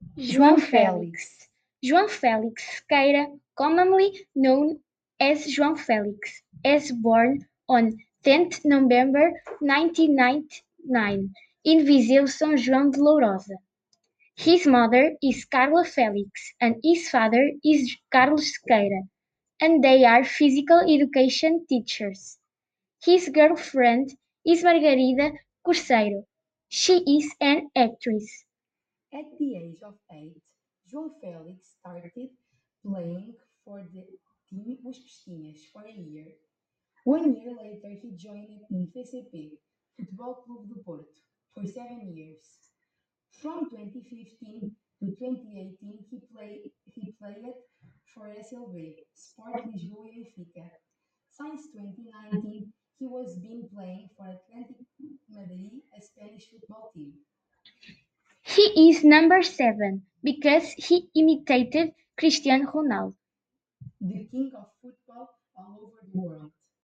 João Félix. João Félix Sequeira, commonly known as João Félix, is born on 10th November 1999 in Viseu São João de Lourosa. His mother is Carla Félix and his father is Carlos Sequeira, and they are physical education teachers. His girlfriend is Margarida Corseiro. She is an actress. At the age of 8, João Félix started playing for the team Os Pestinhas for a year. 1 year later, he joined in FCP, Futebol Clube do Porto, for 7 years. From 2015 to 2018, he played for SLB, Sport Lisboa e Benfica. Since 2019, he was been playing for Atlantic Madrid, a Spanish football team. He is number 7 because he imitated Cristiano Ronaldo. The king of football all over the world.